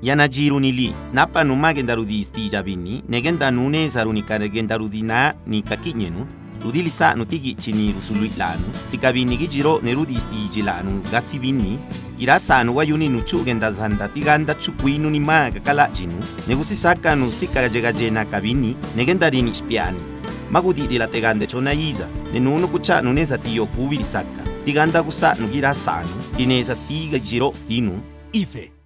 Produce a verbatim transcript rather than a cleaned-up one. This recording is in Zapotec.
Yanajiru nili napa numagenda rudi stija bini negenda nune sarunika negenda rudi na ni kakinyenu rudili sa nutigi chini rusului lanu sikabini gijiro nerudi stiji lanu gasi bini irasanu wayuni nuchu genda zanda tiganda chukuinu ni maga kala jinu negusi saka nu sika jega jena kabini negenda rini spiani magudi di la tegande chona iza nenunu kucha nuneza tiyo kubiri saka tiganda kusa nugira sanu dineza stiga jiro stinu Ife